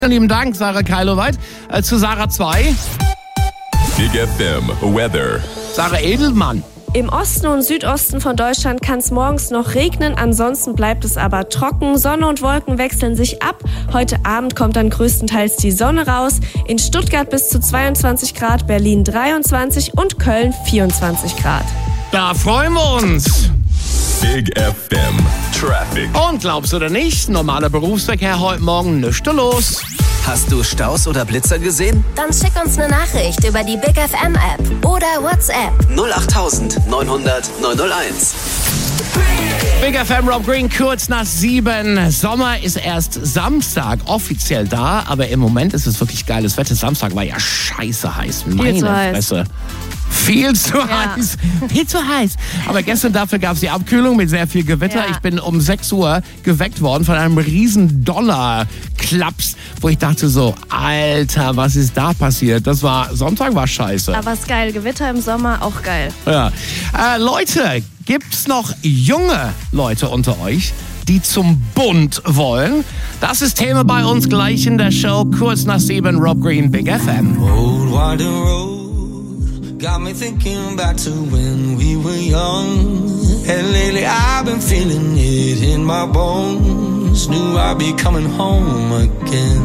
Lieben Dank, Sarah Keiloweit. Zu Sarah 2. Big FM Weather. Sarah Edelmann. Im Osten und Südosten von Deutschland kann es morgens noch regnen, ansonsten bleibt es aber trocken. Sonne und Wolken wechseln sich ab. Heute Abend kommt dann größtenteils die Sonne raus. In Stuttgart bis zu 22 Grad, Berlin 23 und Köln 24 Grad. Da freuen wir uns. Big FM Traffic. Und glaubst du oder nicht, normaler Berufsverkehr heute Morgen nichts los. Hast du Staus oder Blitzer gesehen? Dann schick uns eine Nachricht über die Big FM App oder WhatsApp. 08900 901. Big FM, Rob Green, kurz nach 7. Sommer ist erst Samstag offiziell da, aber im Moment ist es wirklich geiles Wetter. Samstag war ja scheiße heiß. Meine Fresse. Viel zu heiß. Viel zu heiß. Aber gestern dafür gab es die Abkühlung mit sehr viel Gewitter. Ja. Ich bin um 6 Uhr geweckt worden von einem riesen Donnerklaps, wo ich dachte so, Alter, was ist da passiert? Sonntag war scheiße. Aber ist geil, Gewitter im Sommer auch geil. Ja. Leute, gibt's noch junge Leute unter euch, die zum Bund wollen? Das ist Thema bei uns gleich in der Show. Kurz nach 7, Rob Green, Big FM. Old winding road got me thinking back to when we were young. And lately I've been feeling it in my bones. Knew I'd be coming home again.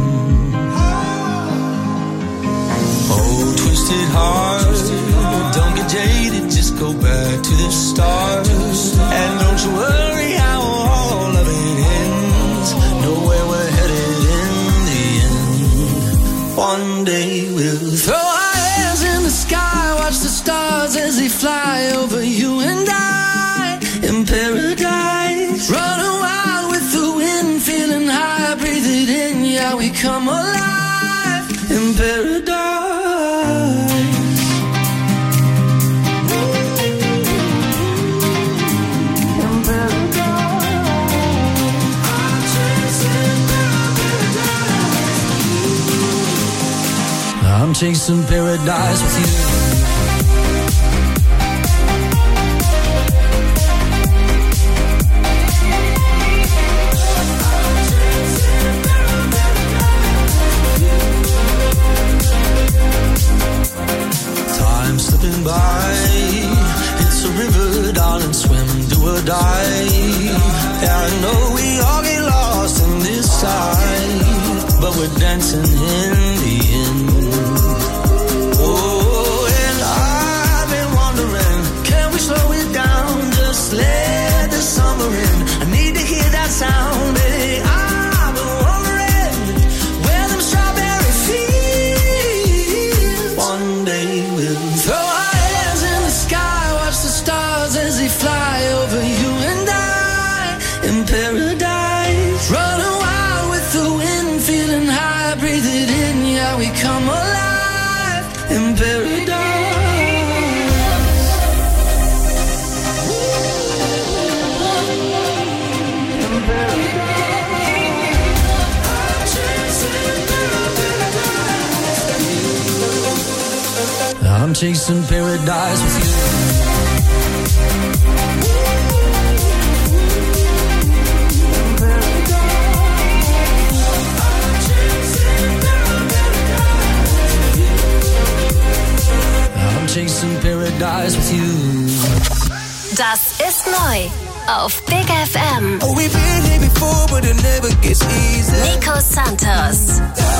Oh, twisted heart, don't get jaded, just go back to the start. And don't you worry how all of it ends. Know where we're headed in the end. One day we'll throw our hands in the sky, watch the stars as they fly over you and I. In paradise, running wild with the wind, feeling high, breathe it in, yeah, we come alive. In paradise. I'm chasing paradise with you. Time slipping by. It's a river, darling, swim, do or die. Yeah, I know we all get lost in this tide, but we're dancing in the end. Oh, and I've been wondering, can we slow it down? Just let the summer in. I need to hear that sound, baby. I've been wondering where them strawberry fields. One day we'll throw our hands in the sky, watch the stars as they fly over you and I. In paradise, running wild with the wind, feeling high, breathe it in, yeah, we come alive. In paradise. I'm chasing paradise with you. Chasing paradise with you. Das ist neu auf Big FM. Oh, we've been here before, but it never gets easy. Nico Santos.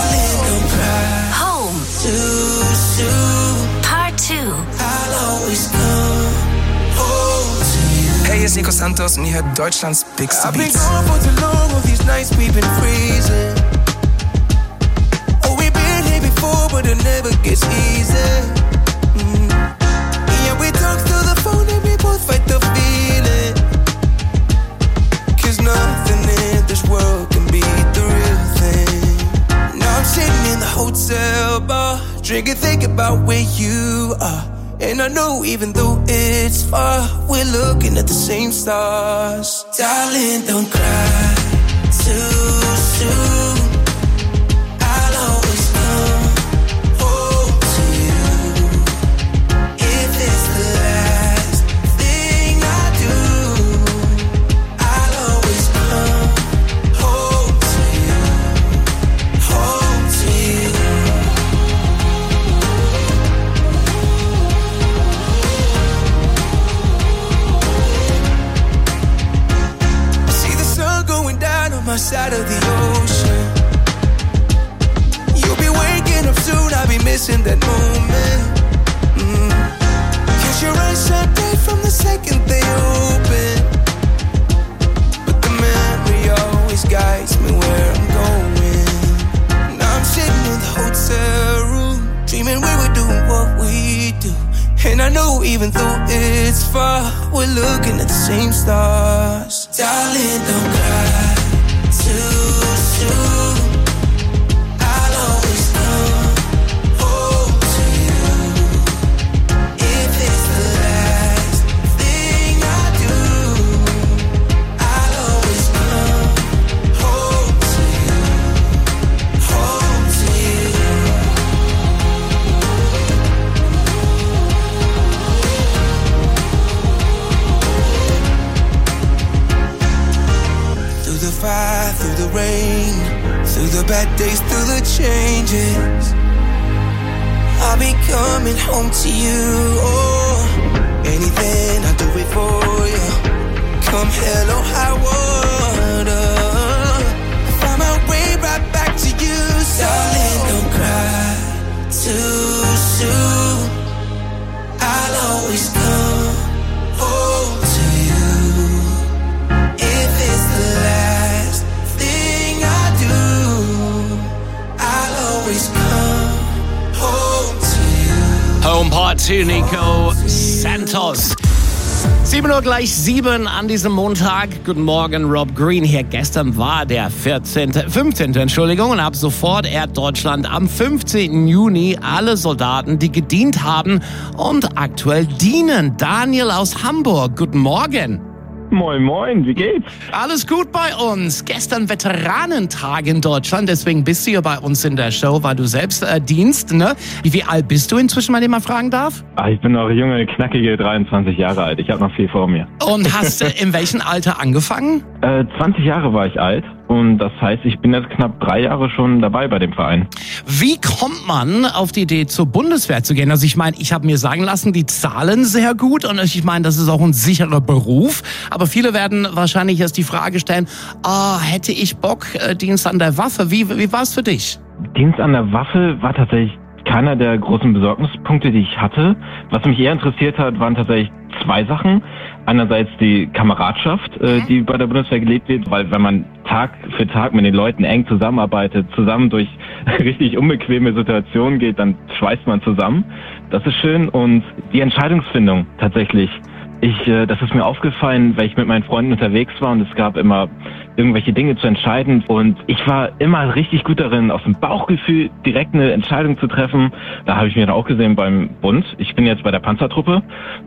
Home. Too soon. Part 2. I'll always come home to you. Hey, hier ist Nico Santos und ihr hört Deutschlands Bigste I've been Beats. gone for too long, all these nights we've been freezing. Oh, we've been here before, but it never gets easy. Yeah, we talk through the phone and we both fight the feeling. 'Cause nothing in this world can beat the real thing. Now I'm sitting in the hotel bar, drinking, thinking about where you are. And I know even though it's far, we're looking at the same stars. Darling, don't cry too soon. I'll always come home to you. If it's the last thing I do, I'll always come home to you. Home us in that moment. Cause your eyes shine bright from the second they open. But the memory always guides me where I'm going. Now I'm sitting in the hotel room, dreaming we were doing what we do. And I know even though it's far, we're looking at the same stars. Darling, don't cry too soon. I'll always come home to you. If it's the last thing I do, I'll always come home to you. Home to you. Through the fire, through the rain, through the bad days, through the changes, I'll be coming home to you. Oh, anything, I'll do it for you. Come hell or high water, find my way right back to you. Darling, don't cry too soon. I'll always come home to you. If it's the last thing I do, I'll always come home to you. Home Party, Nico Santos. 7 Uhr gleich 7 an diesem Montag. Guten Morgen, Rob Green hier. Gestern war der 15. Und ab sofort ehrt Deutschland am 15. Juni alle Soldaten, die gedient haben und aktuell dienen. Daniel aus Hamburg, guten Morgen. Moin, moin, wie geht's? Alles gut bei uns. Gestern Veteranentag in Deutschland, deswegen bist du hier bei uns in der Show, weil du selbst dienst, ne? Wie alt bist du inzwischen, wenn ich mal fragen darf? Ich bin noch junge, knackige 23 Jahre alt. Ich habe noch viel vor mir. Und hast du in welchem Alter angefangen? 20 Jahre war ich alt. Und das heißt, ich bin jetzt knapp 3 Jahre schon dabei bei dem Verein. Wie kommt man auf die Idee, zur Bundeswehr zu gehen? Also ich meine, ich habe mir sagen lassen, die zahlen sehr gut und ich meine, das ist auch ein sicherer Beruf. Aber viele werden wahrscheinlich erst die Frage stellen, hätte ich Bock, Dienst an der Waffe? Wie war es für dich? Dienst an der Waffe war tatsächlich keiner der großen Besorgnispunkte, die ich hatte. Was mich eher interessiert hat, waren tatsächlich 2 Sachen. Einerseits die Kameradschaft, die bei der Bundeswehr gelebt wird, weil wenn man Tag für Tag mit den Leuten eng zusammenarbeitet, zusammen durch richtig unbequeme Situationen geht, dann schweißt man zusammen. Das ist schön. Und die Entscheidungsfindung tatsächlich. Das ist mir aufgefallen, weil ich mit meinen Freunden unterwegs war und es gab immer irgendwelche Dinge zu entscheiden und ich war immer richtig gut darin, aus dem Bauchgefühl direkt eine Entscheidung zu treffen. Da habe ich mir dann auch gesehen beim Bund. Ich bin jetzt bei der Panzertruppe.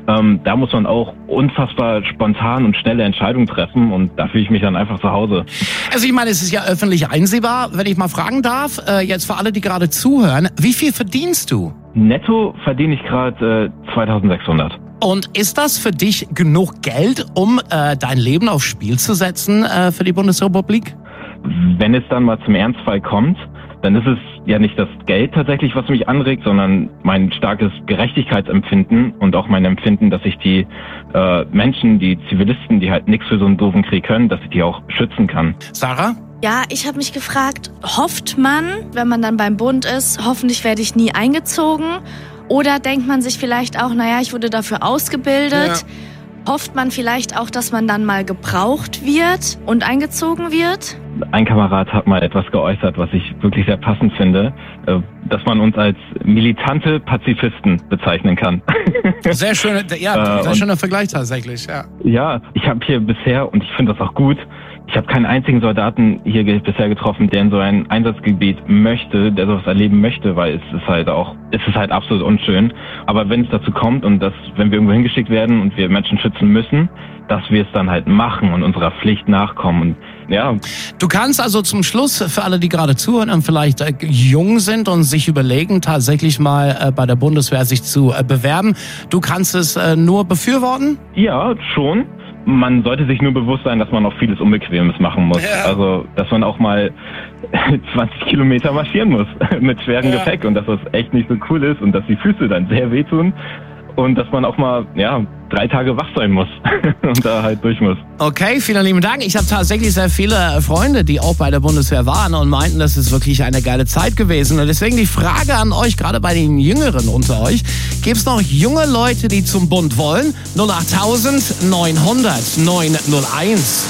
Da muss man auch unfassbar spontan und schnelle Entscheidungen treffen und da fühle ich mich dann einfach zu Hause. Also ich meine, es ist ja öffentlich einsehbar, wenn ich mal fragen darf, jetzt für alle, die gerade zuhören, wie viel verdienst du? Netto verdiene ich gerade 2.600. Und ist das für dich genug Geld, um dein Leben aufs Spiel zu setzen für die Bundesrepublik? Wenn es dann mal zum Ernstfall kommt, dann ist es ja nicht das Geld tatsächlich, was mich anregt, sondern mein starkes Gerechtigkeitsempfinden und auch mein Empfinden, dass ich die Menschen, die Zivilisten, die halt nichts für so einen doofen Krieg können, dass ich die auch schützen kann. Sarah? Ja, ich habe mich gefragt, hofft man, wenn man dann beim Bund ist, hoffentlich werde ich nie eingezogen? Oder denkt man sich vielleicht auch, naja, ich wurde dafür ausgebildet. Ja. Hofft man vielleicht auch, dass man dann mal gebraucht wird und eingezogen wird? Ein Kamerad hat mal etwas geäußert, was ich wirklich sehr passend finde, dass man uns als militante Pazifisten bezeichnen kann. Sehr schöner, sehr schöner Vergleich tatsächlich, ja. Ja, ich habe hier bisher, und ich finde das auch gut, ich habe keinen einzigen Soldaten hier bisher getroffen, der in so ein Einsatzgebiet möchte, der sowas erleben möchte, weil es ist halt absolut unschön. Aber wenn es dazu kommt und wenn wir irgendwo hingeschickt werden und wir Menschen schützen müssen, dass wir es dann halt machen und unserer Pflicht nachkommen. Und ja. Du kannst also zum Schluss, für alle, die gerade zuhören und vielleicht jung sind und sich überlegen, tatsächlich mal bei der Bundeswehr sich zu bewerben, du kannst es nur befürworten? Ja, schon. Man sollte sich nur bewusst sein, dass man auch vieles Unbequemes machen muss. Ja. Also, dass man auch mal 20 Kilometer marschieren muss mit schwerem Gepäck und dass das echt nicht so cool ist und dass die Füße dann sehr wehtun. Und dass man auch mal, 3 Tage wach sein muss und da halt durch muss. Okay, vielen lieben Dank. Ich habe tatsächlich sehr viele Freunde, die auch bei der Bundeswehr waren und meinten, das ist wirklich eine geile Zeit gewesen. Und deswegen die Frage an euch, gerade bei den Jüngeren unter euch, gibt es noch junge Leute, die zum Bund wollen? 08000 900 901.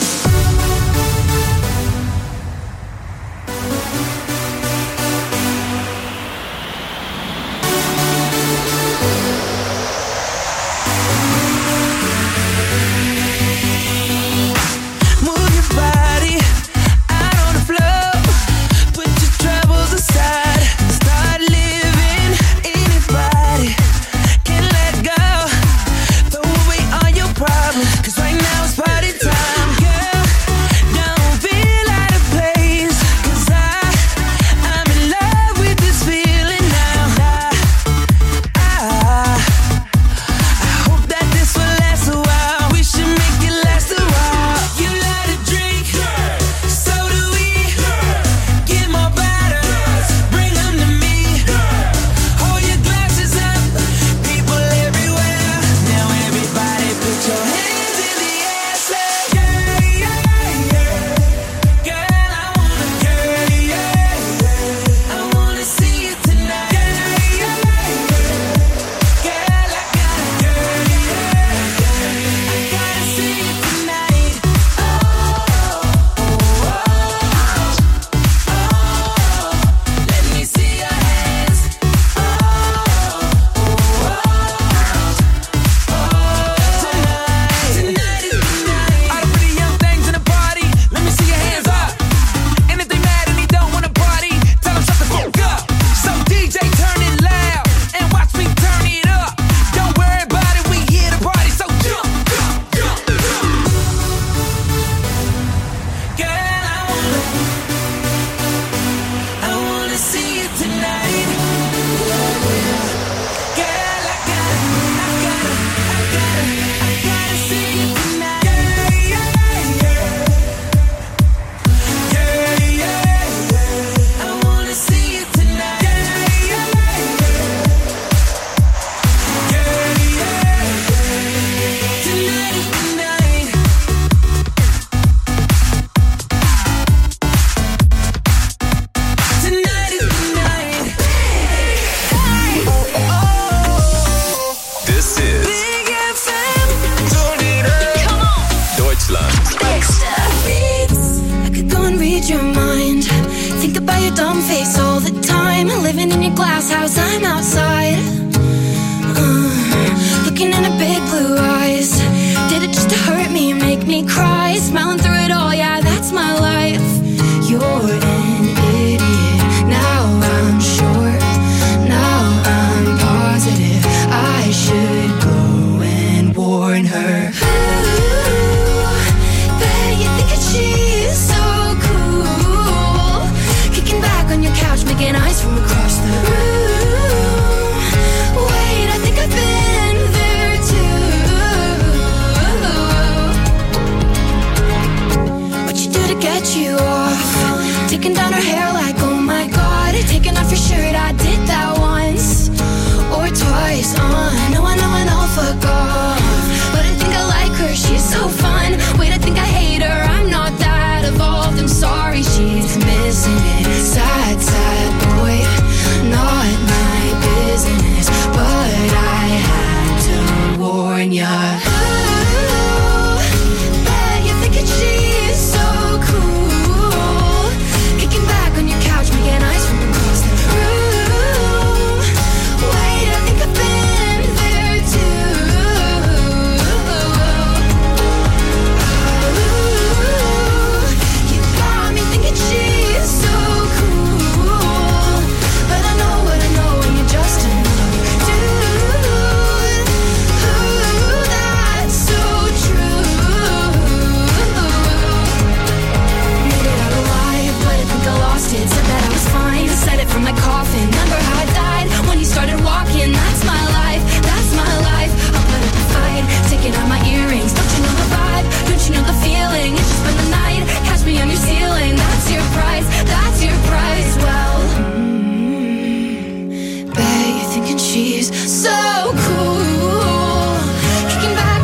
she's so cool. Kicking back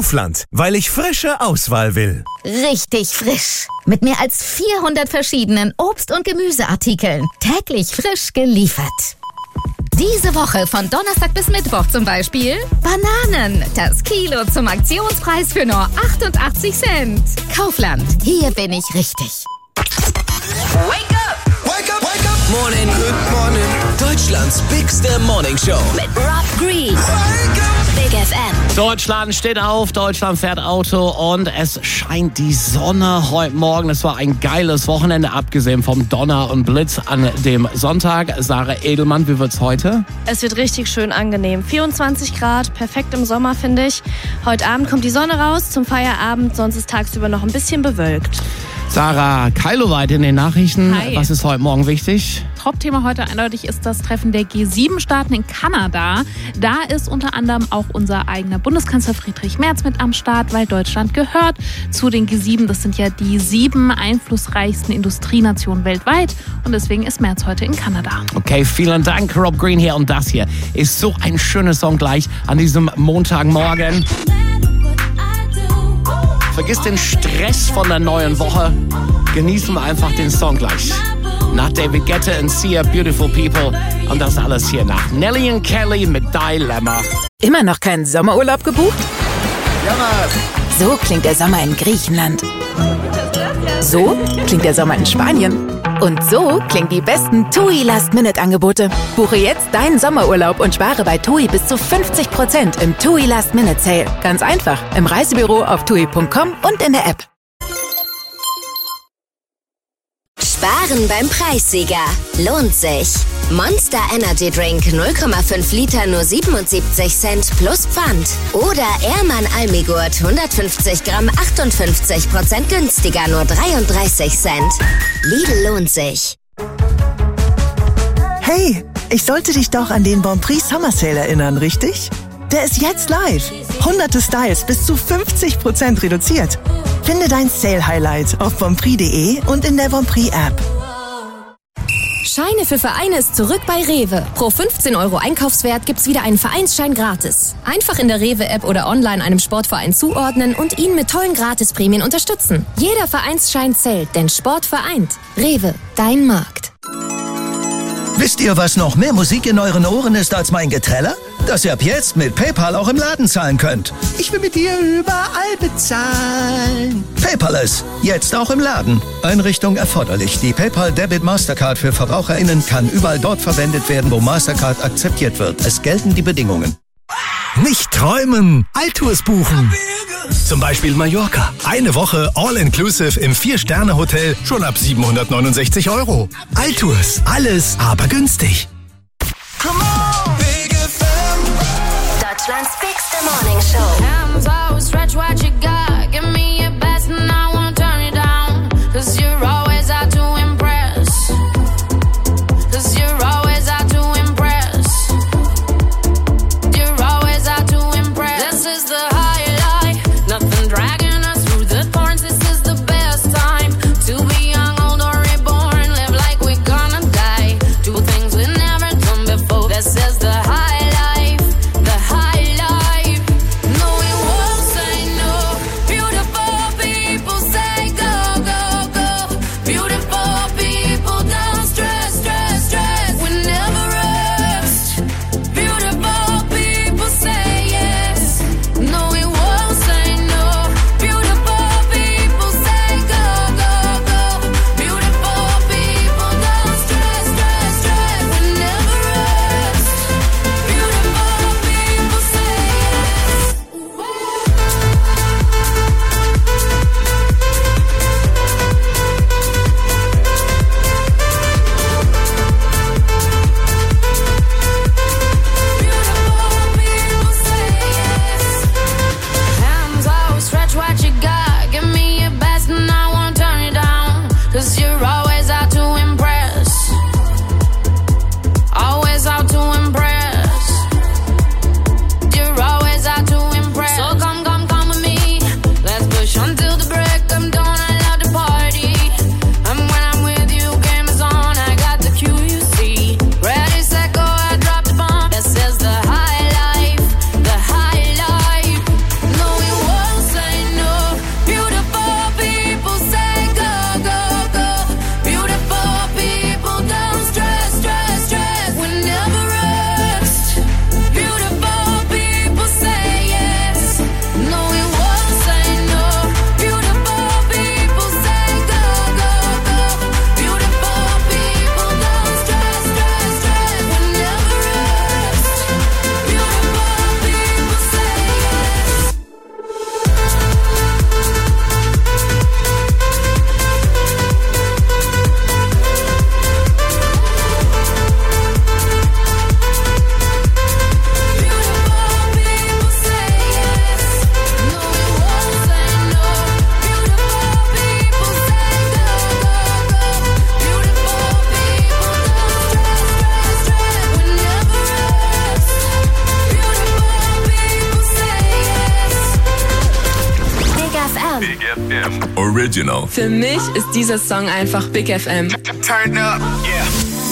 Kaufland, weil ich frische Auswahl will. Richtig frisch. Mit mehr als 400 verschiedenen Obst- und Gemüseartikeln. Täglich frisch geliefert. Diese Woche von Donnerstag bis Mittwoch zum Beispiel Bananen. Das Kilo zum Aktionspreis für nur 88 Cent. Kaufland. Hier bin ich richtig. Wake up! Wake up! Wake up! Morning! Good morning! Deutschlands bigste Morning Show. Mit Rob Green. Big FM. Deutschland steht auf, Deutschland fährt Auto und es scheint die Sonne heute Morgen. Es war ein geiles Wochenende, abgesehen vom Donner und Blitz an dem Sonntag. Sarah Edelmann, wie wird's heute? Es wird richtig schön angenehm. 24 Grad, perfekt im Sommer, finde ich. Heute Abend kommt die Sonne raus zum Feierabend, sonst ist tagsüber noch ein bisschen bewölkt. Sarah Keiloweit in den Nachrichten. Hi. Was ist heute Morgen wichtig? Top-Thema heute eindeutig ist das Treffen der G7-Staaten in Kanada. Da ist unter anderem auch unser eigener Bundeskanzler Friedrich Merz mit am Start, weil Deutschland gehört zu den G7. Das sind ja die 7 einflussreichsten Industrienationen weltweit. Und deswegen ist Merz heute in Kanada. Okay, vielen Dank, Rob Green hier. Und das hier ist so ein schöner Song gleich an diesem Montagmorgen. Vergiss den Stress von der neuen Woche. Genießen wir einfach den Song gleich. Nach David Guetta und Sia, Beautiful People. Und das alles hier nach Nelly und Kelly mit Dilemma. Immer noch keinen Sommerurlaub gebucht? Ja, was? So klingt der Sommer in Griechenland. So klingt der Sommer in Spanien. Und so klingen die besten TUI Last-Minute-Angebote. Buche jetzt deinen Sommerurlaub und spare bei TUI bis zu 50% im TUI Last-Minute-Sale. Ganz einfach, im Reisebüro auf TUI.com und in der App. Sparen beim Preissieger. Lohnt sich. Monster Energy Drink 0,5 Liter nur 77 Cent plus Pfand. Oder Ehrmann Almigurt 150 Gramm 58% günstiger nur 33 Cent. Lidl lohnt sich. Hey, ich sollte dich doch an den Bonprix Summer Sale erinnern, richtig? Der ist jetzt live. Hunderte Styles bis zu 50% reduziert. Finde dein Sale-Highlight auf bonprix.de und in der Bonprix-App. Scheine für Vereine ist zurück bei Rewe. Pro 15 € Einkaufswert gibt's wieder einen Vereinsschein gratis. Einfach in der Rewe-App oder online einem Sportverein zuordnen und ihn mit tollen Gratisprämien unterstützen. Jeder Vereinsschein zählt, denn Sport vereint. Rewe, dein Markt. Wisst ihr, was noch mehr Musik in euren Ohren ist als mein Geträller? Dass ihr ab jetzt mit PayPal auch im Laden zahlen könnt. Ich will mit dir überall bezahlen. Paperless, jetzt auch im Laden. Einrichtung erforderlich. Die PayPal Debit Mastercard für VerbraucherInnen kann überall dort verwendet werden, wo Mastercard akzeptiert wird. Es gelten die Bedingungen. Nicht träumen, Altours buchen. Zum Beispiel Mallorca. Eine Woche All-Inclusive im 4-Sterne-Hotel schon ab 769 €. Altours, alles aber günstig. Deutschlands bigste Morning Show. Hands out, stretch what you got. Give me your best and I won't turn you down. 'Cause you're always out to impress. 'Cause you're always out to impress. You're always out to impress. This is the highlight. Nothing dragging us through the thorns. This is the best time to be young, old or reborn. Live like we're gonna die. Do things we've never done before. This is the highlight. original. Für mich ist dieser Song einfach Big FM. Turn up, yeah.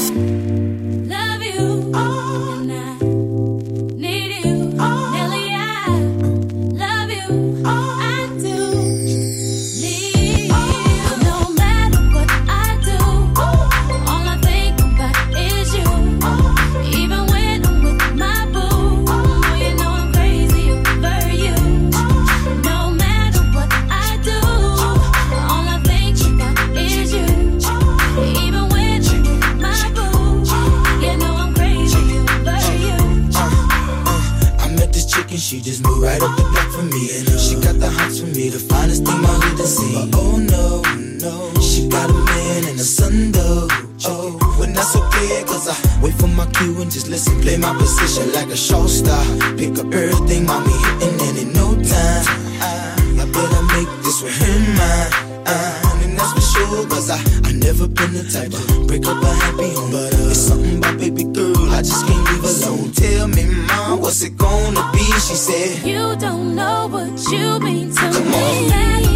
She just moved right up the block for me. And she got the hots for me, the finest thing my hood has seen. But oh no, no, she got a man and a son though. Oh, but that's okay, cause I wait for my cue and just listen. Play my position like a show star. Pick up everything, mommy hitting, and in no time I better make this with him mine. And that's for sure, cause I never been the type to break up a happy home. But it's something about baby girl, I just can't leave alone. Tell me, mom, what's it gonna be? She said, you don't know what you mean to Come me. on.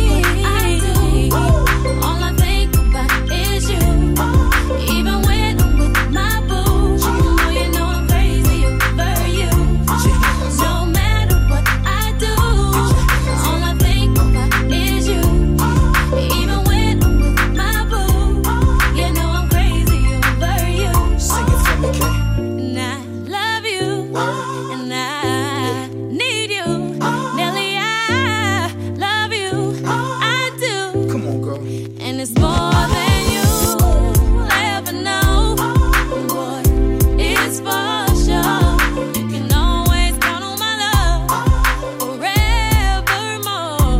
All I think about is you. Even when I'm with my boo, you know I'm crazy over you. No matter what I do, all I think about is you. Even when I'm with my boo, you know I'm crazy over you. Sing it for me, Kay. And I love you, and I need you, Nelly. I love you, I do. Come on, girl. And it's more than you'll ever know. Boy, it's for sure. You can always count on my love forevermore.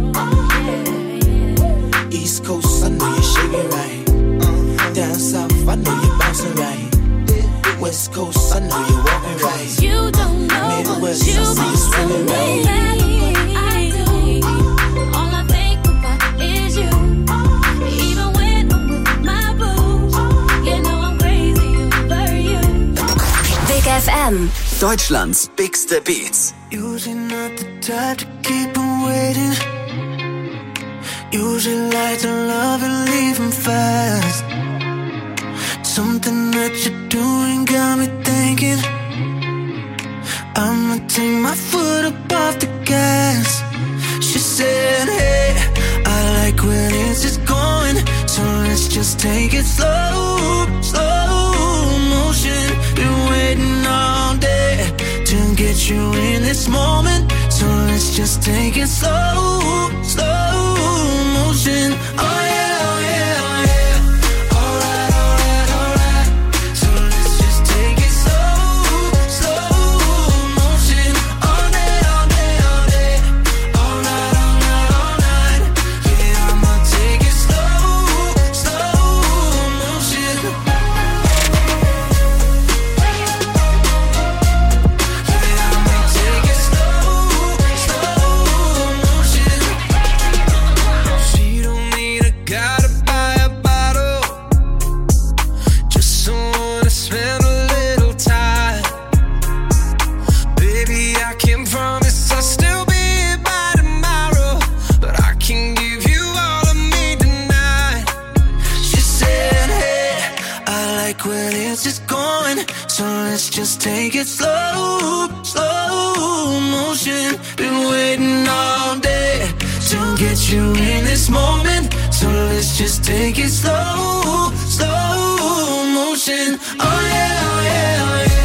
Yeah. East Coast, I know you're shaking right. Down south, I know you're bouncing right. West Coast, I know you're walking right. You don't know Midwest, what you I see you swinging right. All I think about is you. Even when I'm with my boo, you know I'm crazy over you. Big FM. Deutschlands bigste Beats. Usually not the type to keep on waiting. Usually like to love and leave him fast. Something that you're doing got me thinking I'ma take my foot up off the gas. She said, hey, I like when it's just going, so let's just take it slow, slow motion. Been waiting all day to get you in this moment, so let's just take it slow, slow motion. Oh yeah, oh yeah, oh yeah. Take it slow, slow motion. Been waiting all day to get you in this moment, so let's just take it slow, slow motion. Oh yeah, oh yeah, oh yeah.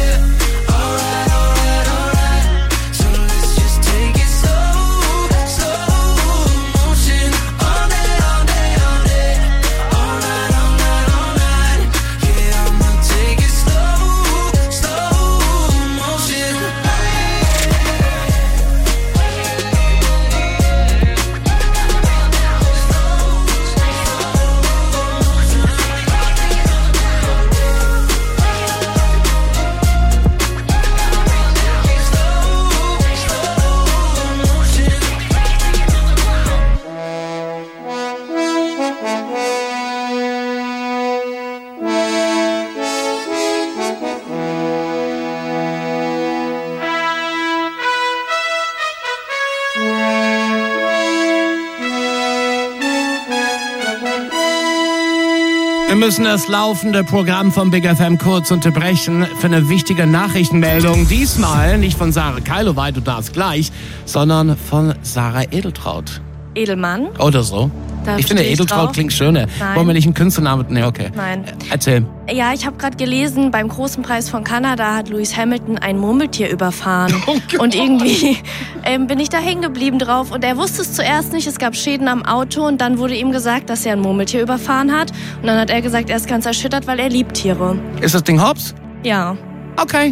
müssen das laufende Programm vom Big FM kurz unterbrechen für eine wichtige Nachrichtenmeldung. Diesmal nicht von Sarah Keiloweit, du darfst gleich, sondern von Sarah Edeltraud. Edelmann? Oder so. Ich finde, Edeltraud klingt schöner. Wollen wir nicht einen Künstlernamen? Nee, okay. Nein. Erzähl. Ja, ich habe gerade gelesen, beim großen Preis von Kanada hat Lewis Hamilton ein Murmeltier überfahren. Und irgendwie bin ich da hängen geblieben drauf. Und er wusste es zuerst nicht, es gab Schäden am Auto. Und dann wurde ihm gesagt, dass er ein Murmeltier überfahren hat. Und dann hat er gesagt, er ist ganz erschüttert, weil er liebt Tiere. Ist das Ding hops? Ja. Okay.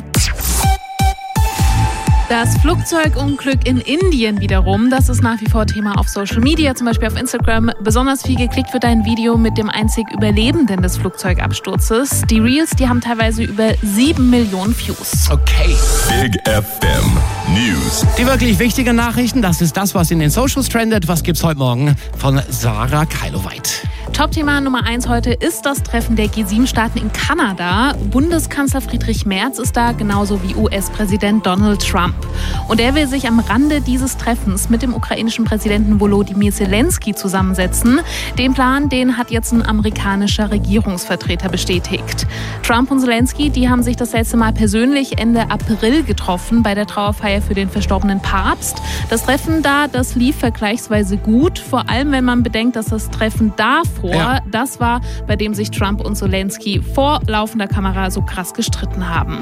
Das Flugzeugunglück in Indien wiederum, das ist nach wie vor Thema auf Social Media, zum Beispiel auf Instagram. Besonders viel geklickt wird ein Video mit dem einzig Überlebenden des Flugzeugabsturzes. Die Reels, die haben teilweise über 7 Millionen Views. Okay. Big FM News. Die wirklich wichtigen Nachrichten, das ist das, was in den Socials trendet. Was gibt's heute Morgen von Sarah Keiloweit? Top-Thema Nummer 1 heute ist das Treffen der G7-Staaten in Kanada. Bundeskanzler Friedrich Merz ist da, genauso wie US-Präsident Donald Trump. Und er will sich am Rande dieses Treffens mit dem ukrainischen Präsidenten Volodymyr Zelensky zusammensetzen. Den Plan, den hat jetzt ein amerikanischer Regierungsvertreter bestätigt. Trump und Zelensky, die haben sich das letzte Mal persönlich Ende April getroffen bei der Trauerfeier für den verstorbenen Papst. Das Treffen da, das lief vergleichsweise gut, vor allem wenn man bedenkt, dass das Treffen davor, das war, bei dem sich Trump und Zelensky vor laufender Kamera so krass gestritten haben.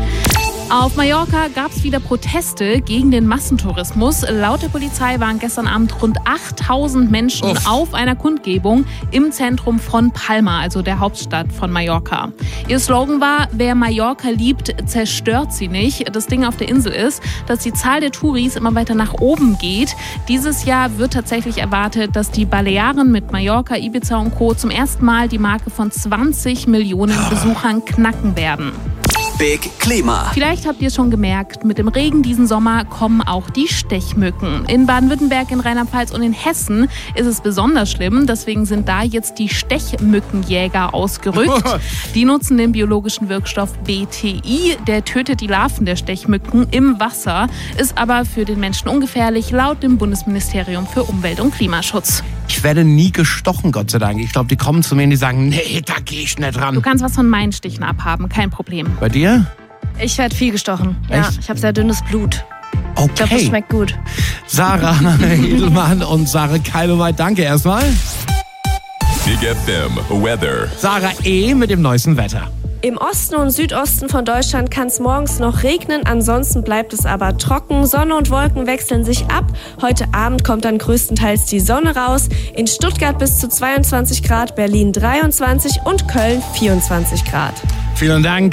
Auf Mallorca gab es wieder Proteste gegen den Massentourismus. Laut der Polizei waren gestern Abend rund 8000 Menschen auf einer Kundgebung im Zentrum von Palma, also der Hauptstadt von Mallorca. Ihr Slogan war, wer Mallorca liebt, zerstört sie nicht. Das Ding auf der Insel ist, dass die Zahl der Touris immer weiter nach oben geht. Dieses Jahr wird tatsächlich erwartet, dass die Balearen mit Mallorca, Ibiza und Co. zum ersten Mal die Marke von 20 Millionen Besuchern knacken werden. Big Klima. Vielleicht habt ihr es schon gemerkt, mit dem Regen diesen Sommer kommen auch die Stechmücken. In Baden-Württemberg, in Rheinland-Pfalz und in Hessen ist es besonders schlimm. Deswegen sind da jetzt die Stechmückenjäger ausgerückt. Die nutzen den biologischen Wirkstoff BTI. Der tötet die Larven der Stechmücken im Wasser, ist aber für den Menschen ungefährlich, laut dem Bundesministerium für Umwelt und Klimaschutz. Ich werde nie gestochen, Gott sei Dank. Ich glaube, die kommen zu mir und die sagen, nee, da gehe ich nicht ran. Du kannst was von meinen Stichen abhaben, kein Problem. Bei dir? Ich werde viel gestochen. Echt? Ja, ich habe sehr dünnes Blut. Okay. Ich glaube, das schmeckt gut. Sarah Edelmann und Sarah Keiloweit, danke erstmal. Big FM Weather. Sarah E. mit dem neuesten Wetter. Im Osten und Südosten von Deutschland kann es morgens noch regnen, ansonsten bleibt es aber trocken. Sonne und Wolken wechseln sich ab. Heute Abend kommt dann größtenteils die Sonne raus. In Stuttgart bis zu 22 Grad, Berlin 23 und Köln 24 Grad. Vielen Dank.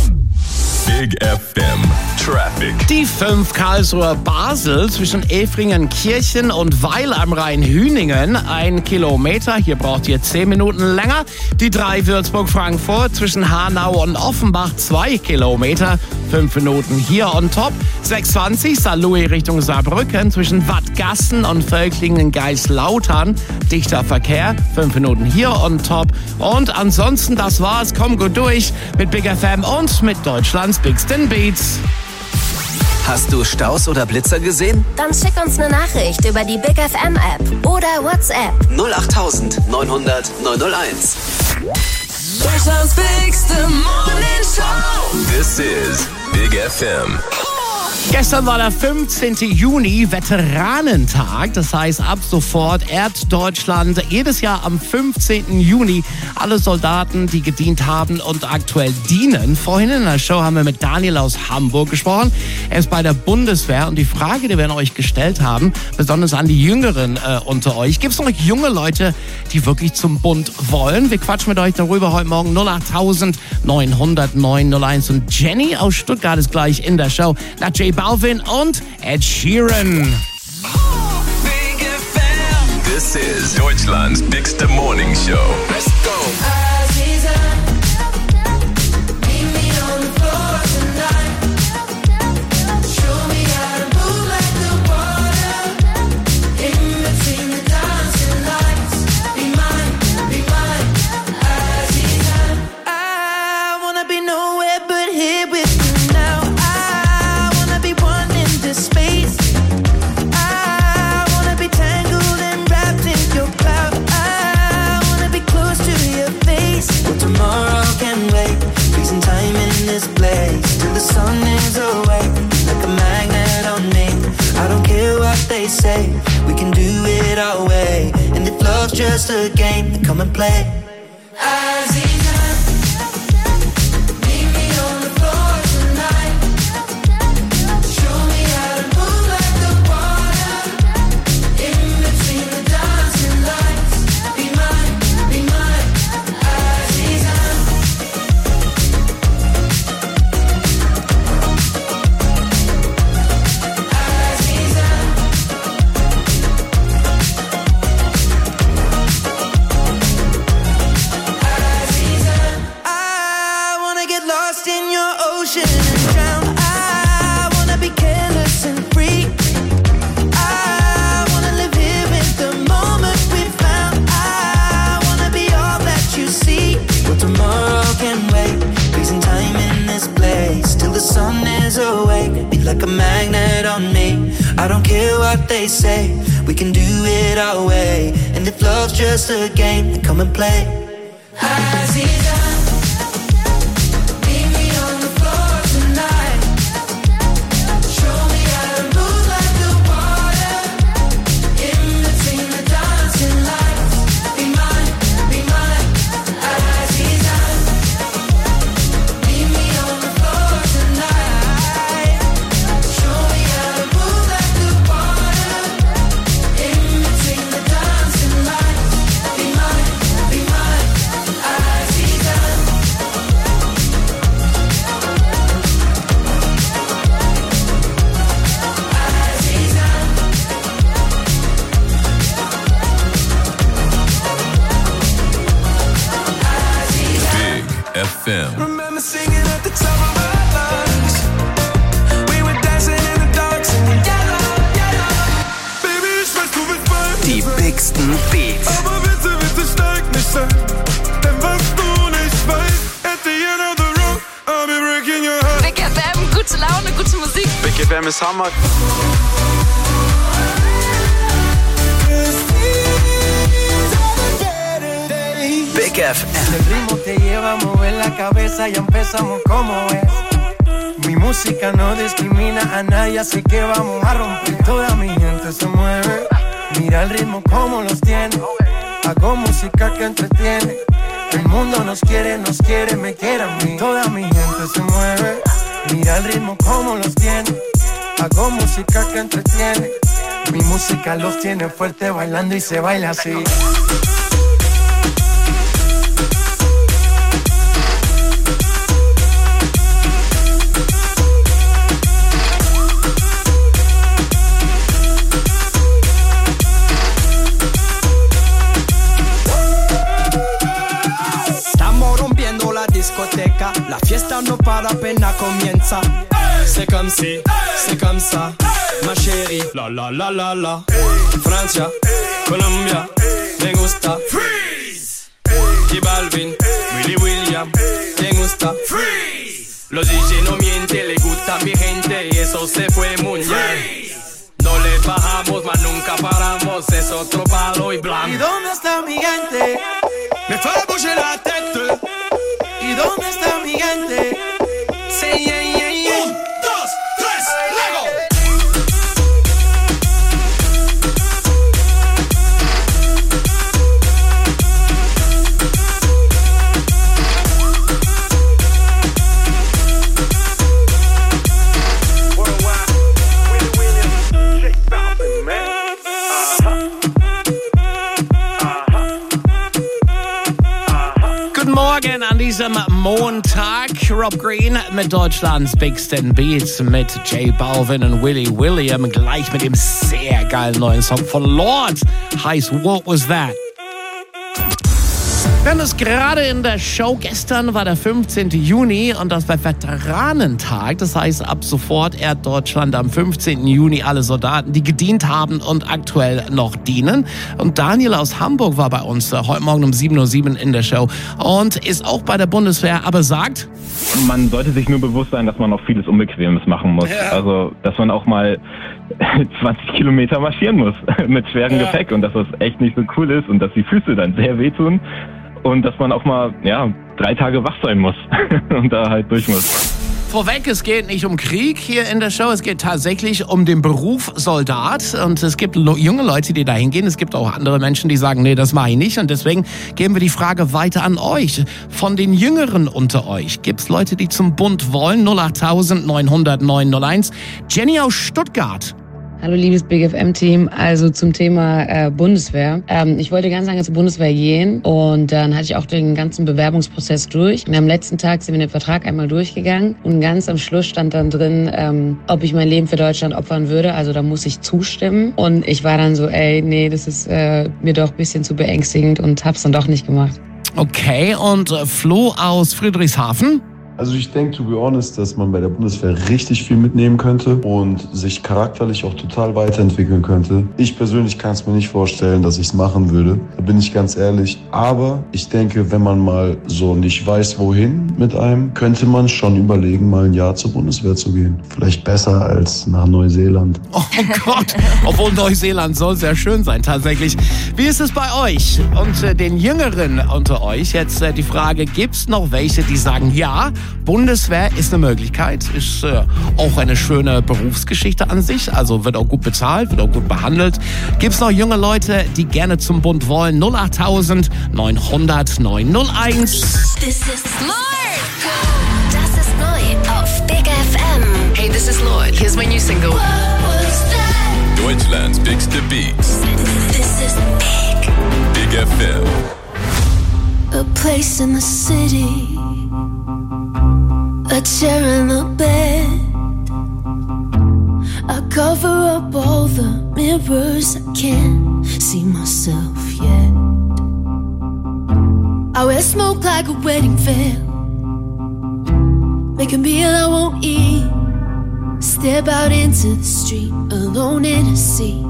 Big FM Traffic. Die 5 Karlsruher Basel zwischen Efringen-Kirchen und Weil am Rhein-Hüningen 1 Kilometer. Hier braucht ihr 10 Minuten länger. Die 3 Würzburg-Frankfurt zwischen Hanau und Offenbach 2 Kilometer. 5 Minuten hier on top. 620 Saarlouis Richtung Saarbrücken zwischen Wattgassen und Völklingen-Geislautern. Dichter Verkehr. 5 Minuten hier on top. Und ansonsten, das war's. Komm gut durch mit Big FM und mit Deutschlands Bigsten Beats. Hast du Staus oder Blitzer gesehen? Dann schick uns eine Nachricht über die Big FM App oder WhatsApp. 08900 901. Deutschlands bigste Morning Show. This is Big FM. Gestern war der 15. Juni, Veteranentag. Das heißt, ab sofort ehrt Deutschland jedes Jahr am 15. Juni alle Soldaten, die gedient haben und aktuell dienen. Vorhin in der Show haben wir mit Daniel aus Hamburg gesprochen. Er ist bei der Bundeswehr und die Frage, die wir an euch gestellt haben, besonders an die Jüngeren unter euch. Gibt es noch junge Leute, die wirklich zum Bund wollen? Wir quatschen mit euch darüber heute Morgen 08000 900 901. Und Jenny aus Stuttgart ist gleich in der Show. Nach J Balvin und Ed Sheeran. This is Deutschland's Bigste Morning Show. Let's go. Your cloud, I wanna be close to your face. say. We can do it our way. And if love's just a game, then come and play. Like a magnet on me. I don't care what they say. We can do it our way. And if love's just a game, then come and play. Aziza, meet me on the floor tonight. Show me how to move like the water. In between the dancing lights. Be mine, Aziza. Meet me on the floor tonight. Remember singing at the top of our lungs. We were dancing in the dark, singing yellow. Baby, ich weiß, du willst bleiben. Die bigsten Beats. Aber bitte steig nicht sein. Denn was du nicht weißt, at the end of the road, I'll be breaking your heart. Big FM, gute Laune, gute Musik. Big FM ist Hammer. Big FM. El ritmo te lleva a mover la cabeza y empezamos como es. Mi música no discrimina a nadie, así que vamos a romper. Toda mi gente se mueve. Mira el ritmo como los tiene. Hago música que entretiene. El mundo nos quiere, me quiere a mí. Toda mi gente se mueve. Mira el ritmo como los tiene. Hago música que entretiene. Mi música los tiene fuerte bailando y se baila así. La fiesta no para, apenas comienza. C'est comme si, c'est comme ça, ma chérie. La la la la la. Francia, Colombia, me gusta. Freeze. J Balvin, Willy William, me gusta. Freeze. Los DJ no mienten, le gusta a mi gente y eso se fue muy bien. No le bajamos, mas nunca paramos, es otro palo y blanco. ¿Y dónde está mi gente? Me fue a bouger la tête. ¿Y dónde está mi gente? Sí, yeah, yeah, yeah. 1, 2, 3, ¡Lego! Guten Morgen an diesem Montag. Rob Green mit Deutschlands bigsten Beats mit J Balvin und Willy William. Gleich mit dem sehr geilen neuen Song von Lord. Heißt What Was That? Wir haben es gerade in der Show. Gestern war der 15. Juni und das war Veteranentag. Das heißt, ab sofort ehrt Deutschland am 15. Juni alle Soldaten, die gedient haben und aktuell noch dienen. Und Daniel aus Hamburg war bei uns heute Morgen um 7:07 Uhr in der Show und ist auch bei der Bundeswehr, aber sagt... Man sollte sich nur bewusst sein, dass man auch vieles Unbequemes machen muss. Ja. Also, dass man auch mal 20 Kilometer marschieren muss mit schwerem Gepäck und dass das echt nicht so cool ist und dass die Füße dann sehr wehtun. Und dass man auch mal, 3 Tage wach sein muss und da halt durch muss. Vorweg, es geht nicht um Krieg hier in der Show, es geht tatsächlich um den Beruf Soldat und es gibt junge Leute, die da hingehen, es gibt auch andere Menschen, die sagen, nee, das mache ich nicht und deswegen geben wir die Frage weiter an euch. Von den Jüngeren unter euch, gibt's Leute, die zum Bund wollen? 08000 900 901. Jenny aus Stuttgart. Hallo liebes Big FM-Team, also zum Thema Bundeswehr. Ich wollte ganz lange zur Bundeswehr gehen und dann hatte ich auch den ganzen Bewerbungsprozess durch. Und am letzten Tag sind wir den Vertrag einmal durchgegangen und ganz am Schluss stand dann drin, ob ich mein Leben für Deutschland opfern würde. Also da muss ich zustimmen und ich war dann so, nee, das ist mir doch ein bisschen zu beängstigend und hab's dann doch nicht gemacht. Okay, und Flo aus Friedrichshafen? Also ich denke, to be honest, dass man bei der Bundeswehr richtig viel mitnehmen könnte und sich charakterlich auch total weiterentwickeln könnte. Ich persönlich kann es mir nicht vorstellen, dass ich es machen würde. Da bin ich ganz ehrlich. Aber ich denke, wenn man mal so nicht weiß, wohin mit einem, könnte man schon überlegen, mal ein Jahr zur Bundeswehr zu gehen. Vielleicht besser als nach Neuseeland. Oh Gott, obwohl Neuseeland soll sehr schön sein tatsächlich. Wie ist es bei euch und den Jüngeren unter euch? Jetzt die Frage, gibt's noch welche, die sagen, ja, Bundeswehr ist eine Möglichkeit, ist auch eine schöne Berufsgeschichte an sich, also wird auch gut bezahlt, wird auch gut behandelt. Gibt es noch junge Leute, die gerne zum Bund wollen? 08000 900 901. This is Lord. Das ist neu auf Big FM. Hey, this is Lord. Here's my new single. What was that? Deutschlands bigste Beats. This is big. Big FM. A place in the city. A chair and a bed. I cover up all the mirrors. I can't see myself yet. I wear smoke like a wedding veil. Make a meal I won't eat. Step out into the street alone in a sea.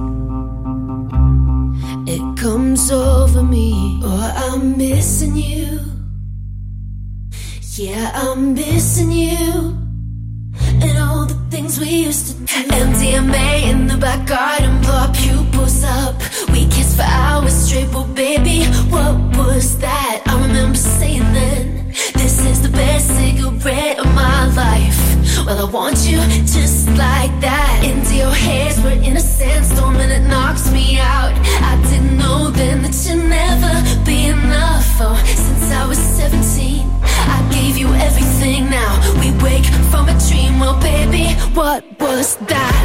It comes over me. Oh, I'm missing you. Yeah, I'm missing you and all the things we used to do. MDMA in the back garden, blow our pupils up. We kissed for hours straight, but baby, what was that? I remember saying then, this is the best cigarette of my life. Well, I want you just like that. Into your hairs, we're in a sandstorm and it knocks me out. I didn't know then that you'd never be enough. Oh, since I was 17, I gave you everything. Now we wake from a dream. Well, baby, what was that?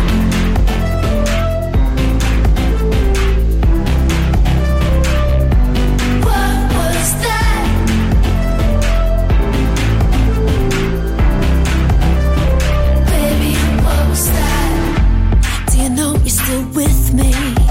What was that? Baby, what was that? Do you know you're still with me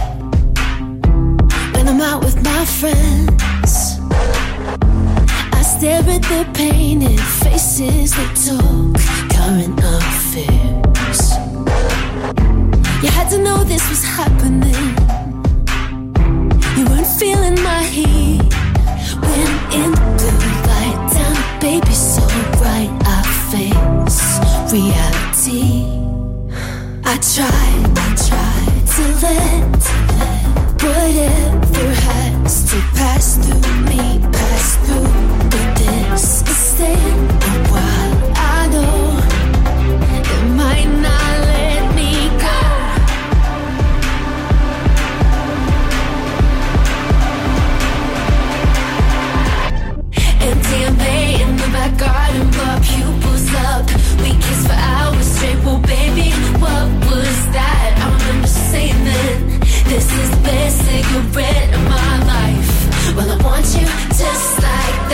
when I'm out with my friends? Stare at their painted faces, they talk current affairs. You had to know this was happening. You weren't feeling my heat. When in the blue light down, baby, so bright I face reality. I tried to let whatever has to pass through me, pass through. But this is staying a while. I know it might not let me go. MDMA in the back garden, blow our pupils up. We kissed for hours straight. Well, baby, what was that? I remember saying then, this is the best cigarette of my life. Well, I want you just like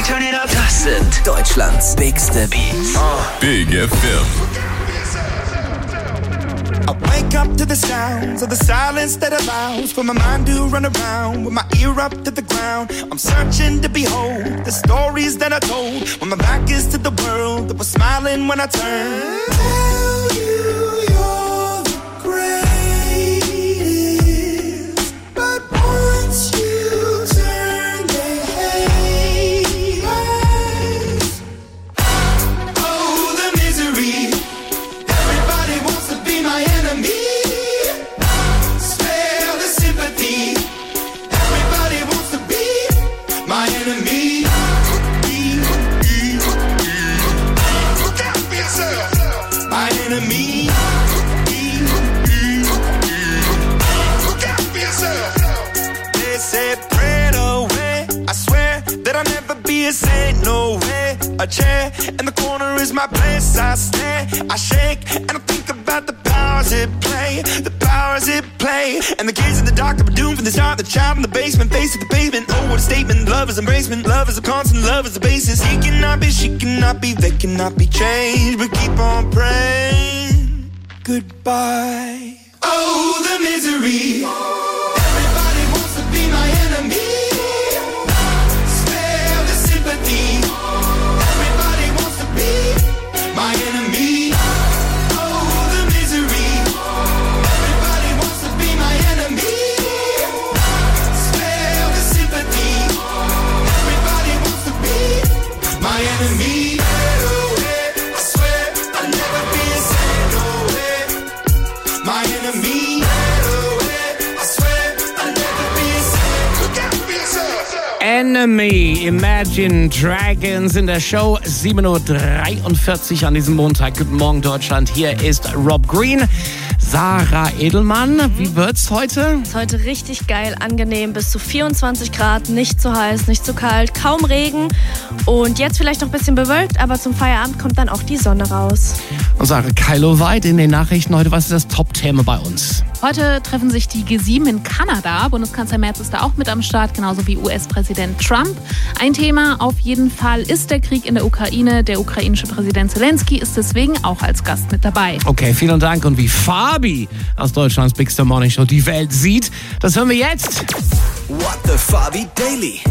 Turn it up. Das sind Deutschlands bigste Beats. Big FM. I wake up to the sounds of the silence that allows for my mind to run around with my ear up to the ground. I'm searching to behold the stories that I told when my back is to the world that was smiling when I turned. Tell you you're the greatest, but once you turn they hate us. Oh, the misery. Everybody wants to be my enemy. Spare the sympathy. Everybody wants to be my enemy. Look out for yourself. My enemy. Look out for yourself. They say pray away. I swear that I'll never be a saint. No way. A chair in the corner is my place. I stare, I shake, and I think about the powers it play, the powers it play. And the kids in the dark that were doomed from the start. The child in the basement, face to the pavement. Oh, what a statement! Love is embracement. Love is a constant. Love is the basis. He cannot be, she cannot be, they cannot be changed. But keep on praying. Goodbye. Oh, the misery. Everybody wants to be my enemy. Spare the sympathy. Everybody wants to be my enemy. Oh, the misery. Everybody wants to be my enemy. Spare the sympathy. Everybody wants to be my enemy. I swear I'll never be a saint. No way. My enemy. I swear I'll never be a saint. Look out for yourself. Enemy, Imagine Dragons in der Show. 7:43 Uhr an diesem Montag. Guten Morgen, Deutschland. Hier ist Rob Green. Sarah Edelmann, wie wird's heute? Ist heute richtig geil, angenehm, bis zu 24 Grad, nicht zu heiß, nicht zu kalt, kaum Regen und jetzt vielleicht noch ein bisschen bewölkt, aber zum Feierabend kommt dann auch die Sonne raus. Und Sarah, Kylo White in den Nachrichten heute, was ist das Top-Thema bei uns? Heute treffen sich die G7 in Kanada. Bundeskanzler Merz ist da auch mit am Start, genauso wie US-Präsident Trump. Ein Thema auf jeden Fall ist der Krieg in der Ukraine. Der ukrainische Präsident Zelensky ist deswegen auch als Gast mit dabei. Okay, vielen Dank. Und wie Fabi aus Deutschlands Bigster Morning Show die Welt sieht, das hören wir jetzt. What the Fabi Daily.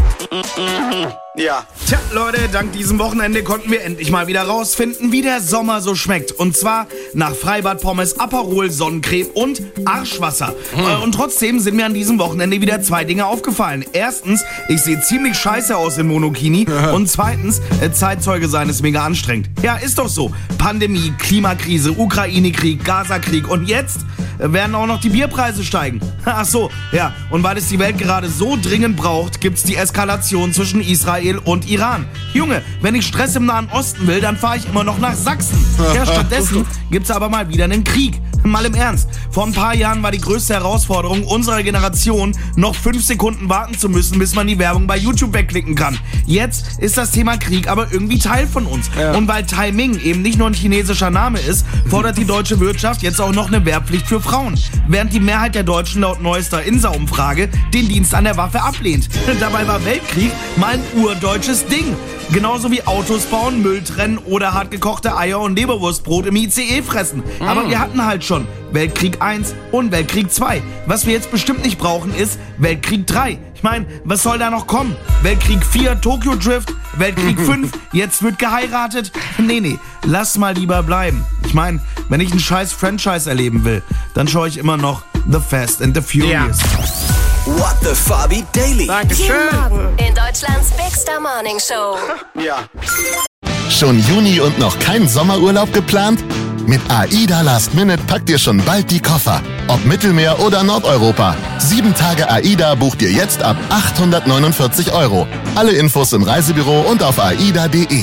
Ja. Tja, Leute, dank diesem Wochenende konnten wir endlich mal wieder rausfinden, wie der Sommer so schmeckt. Und zwar nach Freibad, Pommes, Aperol, Sonnencreme und Arschwasser. Und trotzdem sind mir an diesem Wochenende wieder zwei Dinge aufgefallen. Erstens, ich sehe ziemlich scheiße aus im Monokini. Und zweitens, Zeitzeuge sein ist mega anstrengend. Ja, ist doch so. Pandemie, Klimakrise, Ukraine-Krieg, Gaza-Krieg und jetzt werden auch noch die Bierpreise steigen. Ach so, ja. Und weil es die Welt gerade so dringend braucht, gibt's die Eskalation zwischen Israel und Iran. Junge, wenn ich Stress im Nahen Osten will, dann fahre ich immer noch nach Sachsen. Ja, stattdessen gibt's aber mal wieder einen Krieg. Mal im Ernst. Vor ein paar Jahren war die größte Herausforderung unserer Generation, noch 5 Sekunden warten zu müssen, bis man die Werbung bei YouTube wegklicken kann. Jetzt ist das Thema Krieg aber irgendwie Teil von uns. Ja. Und weil Taiming eben nicht nur ein chinesischer Name ist, fordert die deutsche Wirtschaft jetzt auch noch eine Wehrpflicht für Frauen. Während die Mehrheit der Deutschen laut neuester INSA-Umfrage den Dienst an der Waffe ablehnt. Dabei war Weltkrieg mal ein urdeutsches Ding. Genauso wie Autos bauen, Müll trennen oder hartgekochte Eier und Leberwurstbrot im ICE fressen. Aber wir hatten halt schon Weltkrieg 1 und Weltkrieg 2. Was wir jetzt bestimmt nicht brauchen, ist Weltkrieg 3. Ich meine, was soll da noch kommen? Weltkrieg 4, Tokyo Drift, Weltkrieg 5, jetzt wird geheiratet? Nee, lass mal lieber bleiben. Ich meine, wenn ich einen scheiß Franchise erleben will, dann schaue ich immer noch The Fast and the Furious. What the Fabi Daily. Jeden Morgen in Deutschlands Bigster Morning Show. Ja. Schon Juni und noch kein Sommerurlaub geplant? Mit AIDA Last Minute packt ihr schon bald die Koffer. Ob Mittelmeer oder Nordeuropa. 7 Tage AIDA bucht ihr jetzt ab 849 €. Alle Infos im Reisebüro und auf aida.de.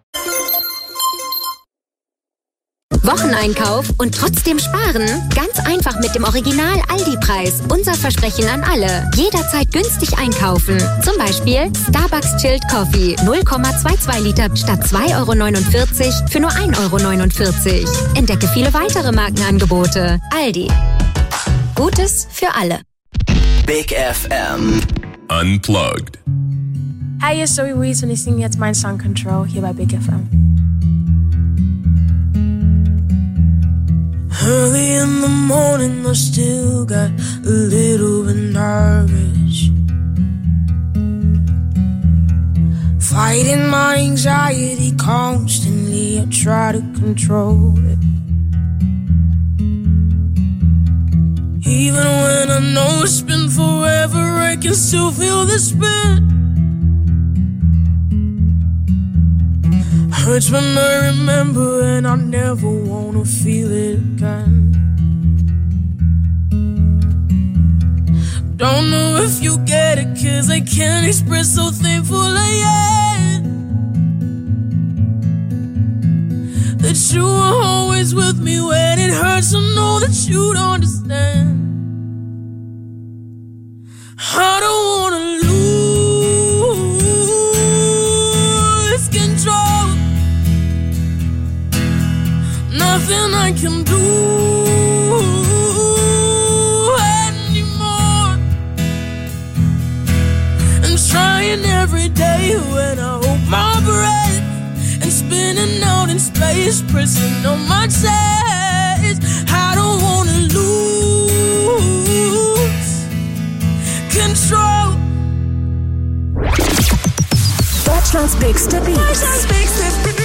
Wocheneinkauf und trotzdem sparen? Ganz einfach mit dem Original Aldi-Preis. Unser Versprechen an alle. Jederzeit günstig einkaufen. Zum Beispiel Starbucks Chilled Coffee 0,22 Liter statt 2,49 € für nur 1,49 €. Entdecke viele weitere Markenangebote. Aldi. Gutes für alle. Big FM. Unplugged. Hi, hier ist Zoe Wees und ich singe jetzt meinen Song Control hier bei Big FM. Early in the morning, I still got a little bit nervous. Fighting my anxiety constantly, I try to control it. Even when I know it's been forever, I can still feel the spin. Hurts when I remember and I never wanna feel it again. Don't know if you get it, 'cause I can't express how thankful I am that you are always with me when it hurts. I know that you'd understand. I don't wanna lose control. Nothing I can do anymore. I'm trying every day when I hold my breath and spinning out in space, pressing on my chest. I don't wanna lose control. Deutschlands bigste Beats. Deutschlands bigste Beats.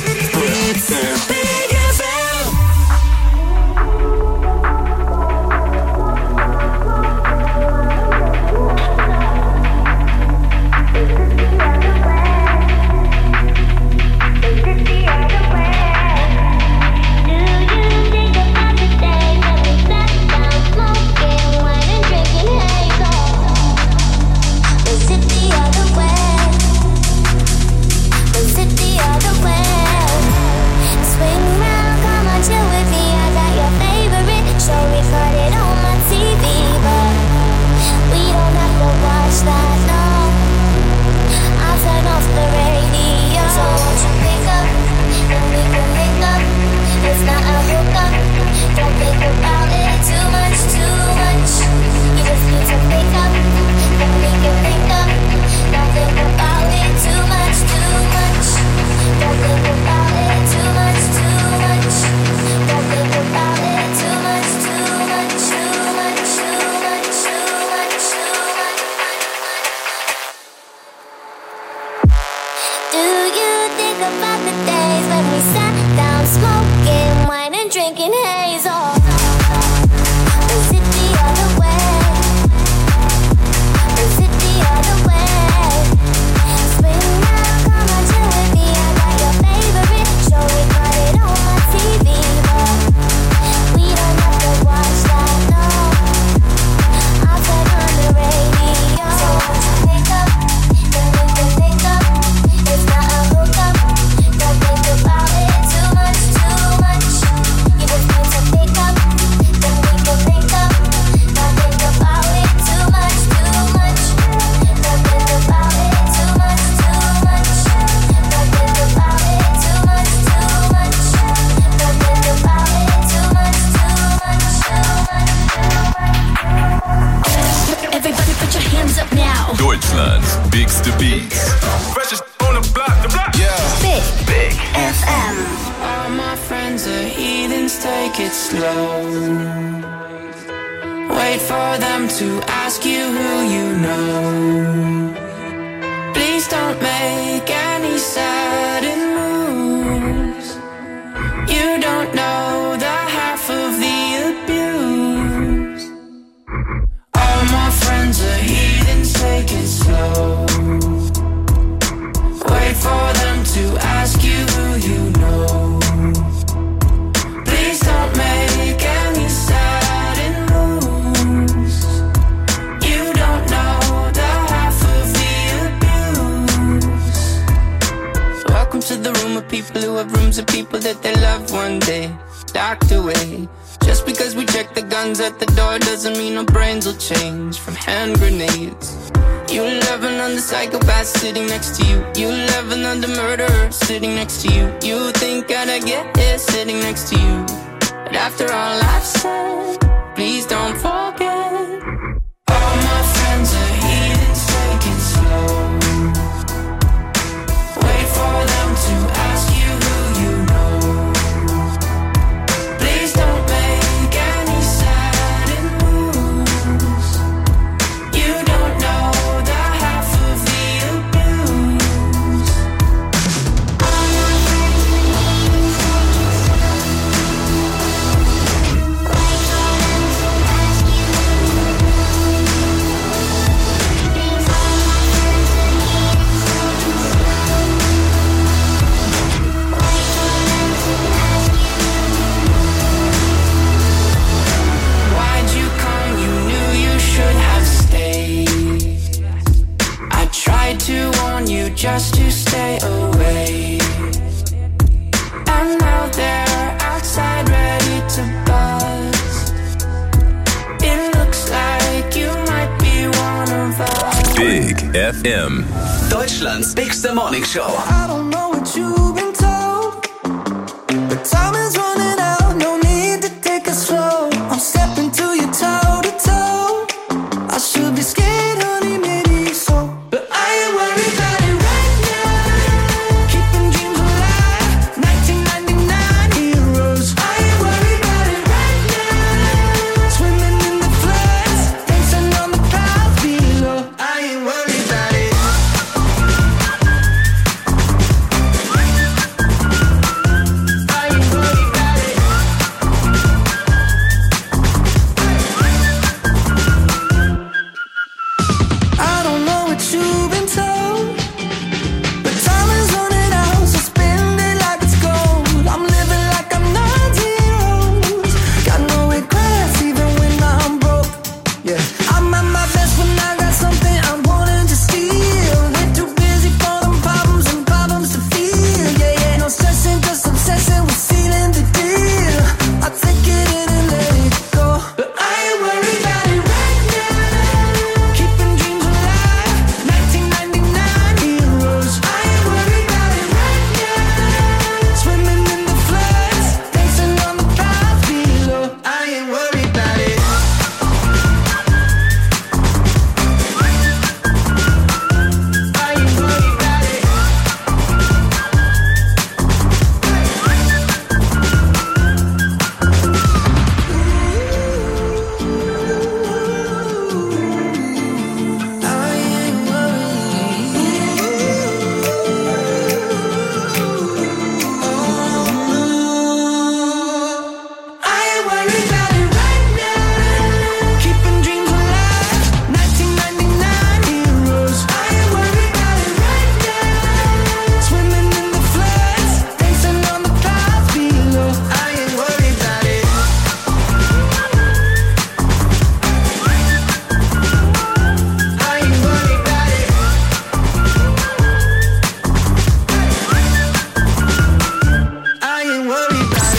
Deutschlands bigste Beats. Freshest on the block, Yeah. Big FM. All my friends are heathens, take it slow. Wait for them to ask you who you know. Please don't make any sudden moves. You don't know the half of the abuse. All my friends are heathens, take it slow. Wait for them to ask you who you know. Please don't make any sudden moves. You don't know the half of the abuse. Welcome to the room of people who have rooms of people that they love one day locked away. Just because we check the guns at the door doesn't mean our brains will change from hand grenades. You love another psychopath sitting next to you. You love another murderer sitting next to you. You think I'd get here sitting next to you. But after all I've said, please don't forget. All my friends are heathens, take it slow. just to stay away. And now they're outside ready to buzz. It looks like you might be one of us. Big FM. Deutschlands bigste Morning Show. I don't know what you've been told, but time is running out, no need to take it slow. I'm stepping to you toe to toe. I should be scared, honey, maybe so, but I ain't worried about it right now. Keeping dreams alive, 1999 heroes. I ain't worried about it right now. Swimming in the floods, dancing on the clouds below. I ain't worried about it. I don't know what you've been told, but time is running out, so spend it like it's gold. I'm living like I'm 90 got no regrets even when I'm broke. Yeah, I'm at my best when I got something I'm wanting to steal. We're too busy for them problems and problems to feel. Yeah, yeah, no stressing, just obsessing with sealing the deal. I take it in and let it go, but I ain't worried about it right now. Keeping dreams alive, 1999 heroes. I ain't worried about it right now. Swimming in the floods, dancing on the clouds below. I ain't worried about it. I ain't worried about it. I ain't worried about it right now. Keeping dreams alive, 1999 heroes. I ain't worried about it right now. Swimming in the floods, dancing on the clouds below. I ain't worried about it. I ain't worried about it. I ain't worried about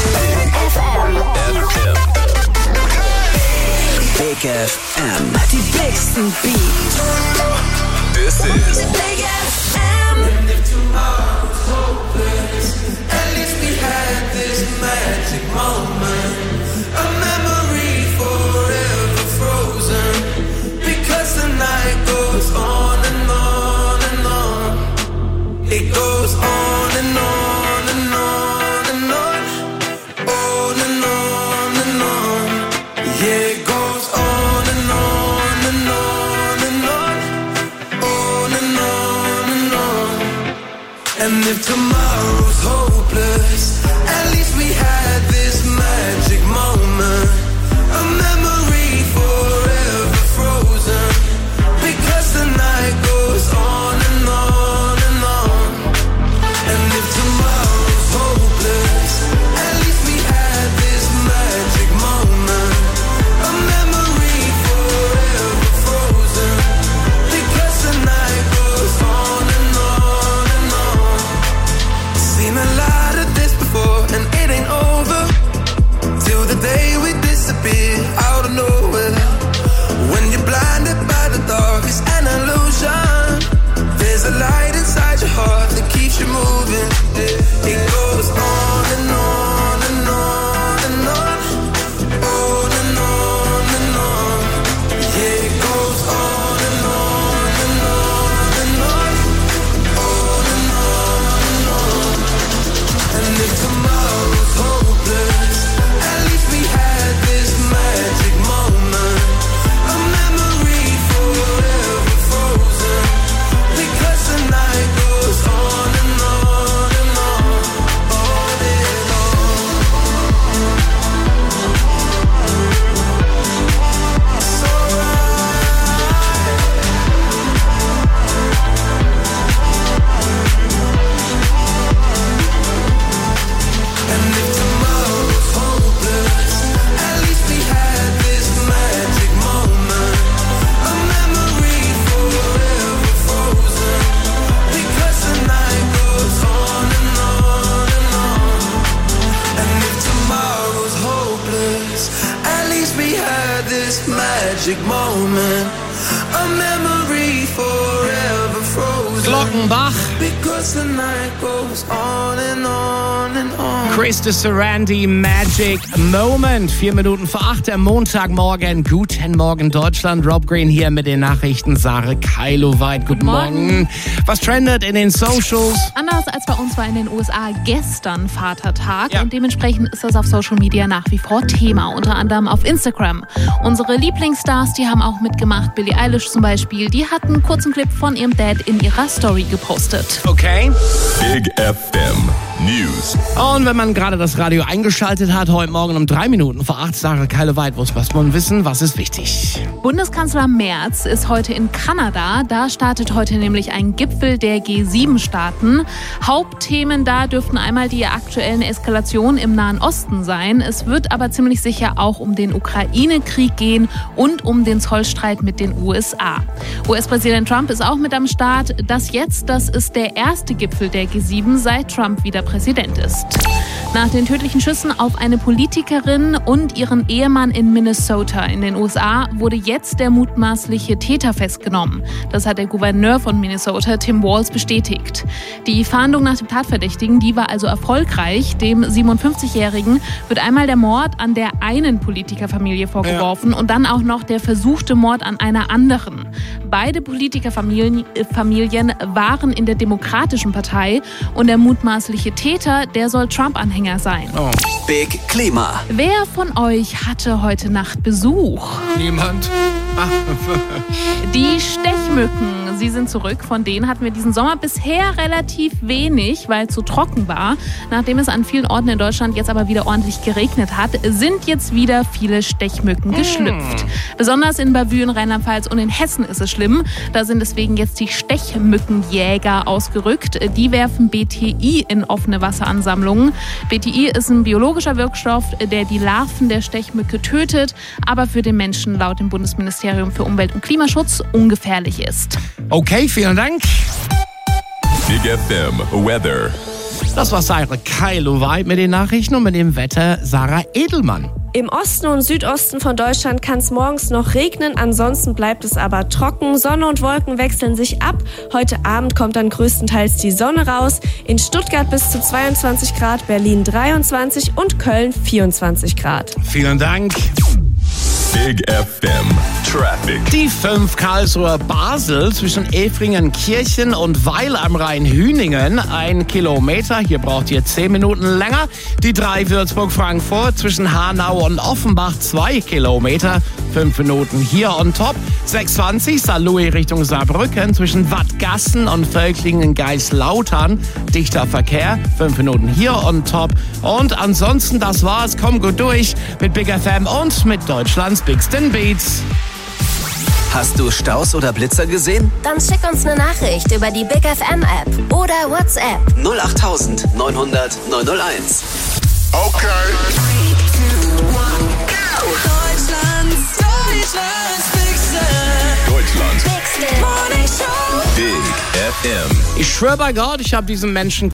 it. Big FM. Die bigsten Beats. This is Big FM. And if tomorrow's hopeless, at least we had this magic moment. A memory forever frozen. Because the night goes on and on and on. It goes on and on and on and on. On and on and on. Yeah, it goes on and on and on and on. On and on and on. And if tomorrow's hopeless, at least we had this magic moment. A memory forever frozen. Because the night goes on and on and on. And if tomorrow's hopeless, at least we had this magic moment. A memory forever frozen. Because the night goes on and on and on. Seen a lot of this before, and it ain't over till the day Offenbach. Chris de Sarandi, Magic Moment. 4 Minuten vor 8 am Montagmorgen. Guten Morgen Deutschland. Rob Green hier mit den Nachrichten. Sarah Keiloweit, guten Morgen. Was trendet in den Socials? Anders als bei uns war in den USA gestern Vatertag und dementsprechend ist das auf Social Media nach wie vor Thema, unter anderem auf Instagram. Unsere Lieblingsstars, die haben auch mitgemacht. Billie Eilish zum Beispiel, die hat einen kurzen Clip von ihrem Dad in ihrer Story gepostet. Okay. Big FM News. Und wenn man gerade das Radio eingeschaltet hat, heute Morgen um 3 Minuten vor 8, Sarah Keiloweit, was man wissen, was ist wichtig? Bundeskanzler Merz ist heute in Kanada. Da startet heute nämlich ein Gipfel der G7-Staaten. Hauptthemen da dürften einmal die aktuellen Eskalationen im Nahen Osten sein. Es wird aber ziemlich sicher auch um den Ukraine-Krieg gehen und um den Zollstreit mit den USA. US-Präsident Trump ist auch mit am Start. Das ist der erste Gipfel der G7, seit Trump wieder Präsident ist. Nach den tödlichen Schüssen auf eine Politikerin und ihren Ehemann in Minnesota in den USA wurde jetzt der mutmaßliche Täter festgenommen. Das hat der Gouverneur von Minnesota, Tim Walz, bestätigt. Die Fahndung nach dem Tatverdächtigen, die war also erfolgreich. Dem 57-Jährigen wird einmal der Mord an der einen Politikerfamilie vorgeworfen und dann auch noch der versuchte Mord an einer anderen. Beide Politikerfamilien waren in der Demokratischen Partei und der mutmaßliche Täter, der soll Trump-Anhänger sein. Big Klima. Wer von euch hatte heute Nacht Besuch? Niemand. Die Stechmücken, sie sind zurück. Von denen hatten wir diesen Sommer bisher relativ wenig, weil es zu trocken war. Nachdem es an vielen Orten in Deutschland jetzt aber wieder ordentlich geregnet hat, sind jetzt wieder viele Stechmücken geschlüpft. Besonders in Bavü in Rheinland-Pfalz und in Hessen ist es schlimm. Da sind deswegen jetzt die Stechmückenjäger ausgerückt. Die werfen BTI in offene Wasseransammlungen. BTI ist ein biologischer Wirkstoff, der die Larven der Stechmücke tötet, aber für den Menschen laut dem Bundesministerium für Umwelt und Klimaschutz ungefährlich ist. Okay, vielen Dank. Big FM Weather. Das war Sarah Keiloweit mit den Nachrichten und mit dem Wetter Sarah Edelmann. Im Osten und Südosten von Deutschland kann es morgens noch regnen, ansonsten bleibt es aber trocken. Sonne und Wolken wechseln sich ab. Heute Abend kommt dann größtenteils die Sonne raus. In Stuttgart bis zu 22 Grad, Berlin 23 und Köln 24 Grad. Vielen Dank. Big FM Traffic. Die 5 Karlsruher Basel zwischen Efringenkirchen und Weil am Rhein-Hüningen 1 Kilometer. Hier braucht ihr 10 Minuten länger. Die 3 Würzburg-Frankfurt zwischen Hanau und Offenbach 2 Kilometer. 5 Minuten hier on top. 620 Saarlouis Richtung Saarbrücken zwischen Wattgassen und Völklingen-Geislautern. Dichter Verkehr. 5 Minuten hier on top. Und ansonsten, das war's. Komm gut durch mit Big FM und mit Deutschlands Bigsten Beats. Hast du Staus oder Blitzer gesehen? Dann schick uns eine Nachricht über die Big FM App oder WhatsApp. 08900 901. Okay. 3, 2, 1, go! Deutschlands Bigste Morning Show. Big FM. Ich schwöre bei Gott, ich habe diesen Menschen